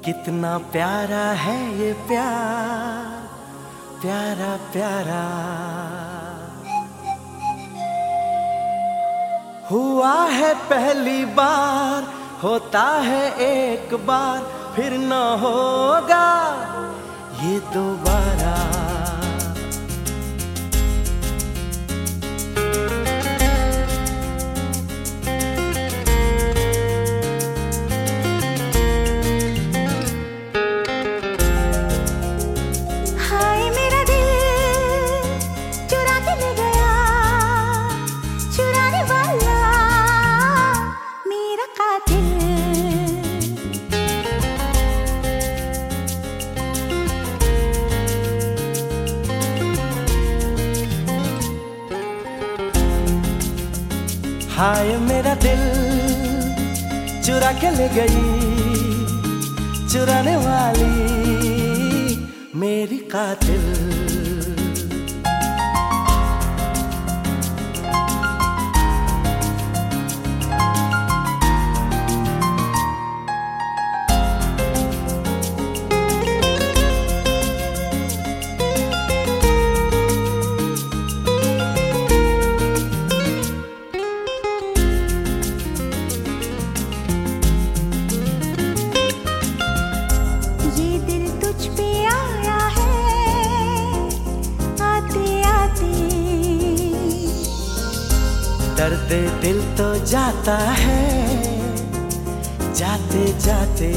कितना प्यारा है ये प्यार, प्यारा प्यारा। हुआ है पहली बार, होता है एक बार, फिर न होगा ये दोबारा। हाय मेरा दिल चुरा के ले गई, चुराने वाली मेरी कातिल। दर्द दिल तो जाता है जाते जाते।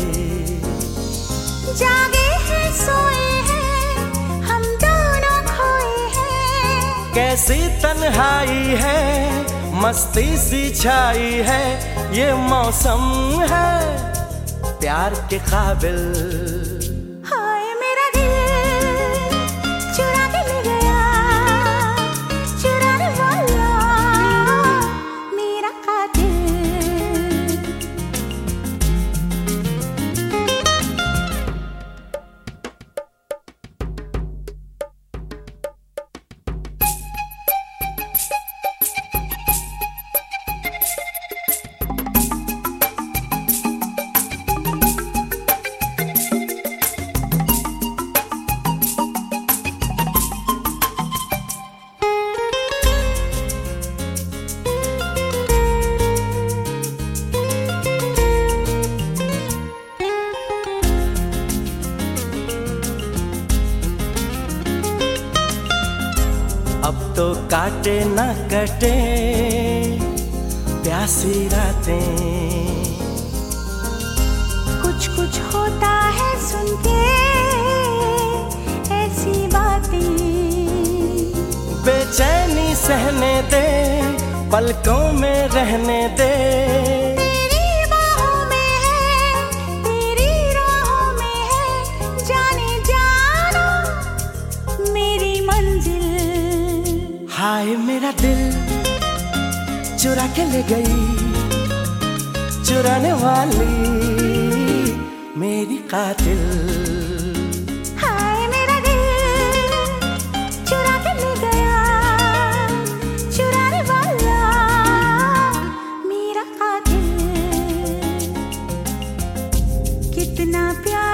जागे हैं सोए हैं हम दोनों खोए हैं। कैसी तन्हाई है, मस्ती सी छाई है, ये मौसम है प्यार के काबिल। अब तो काटे न कटे प्यासी रातें। कुछ कुछ होता है सुन के ऐसी बातें। बेचैनी सहने दे, पलकों में रहने दे। तेरी बाहों में है, तेरी राहों में है, जाने जाना मेरी मंजिल। हाय मेरा दिल चुरा के ले गई, चुराने वाली मेरी कातिल। हाय मेरा दिल चुरा के ले गया, चुराने वाला मेरा कातिल। कितना प्यार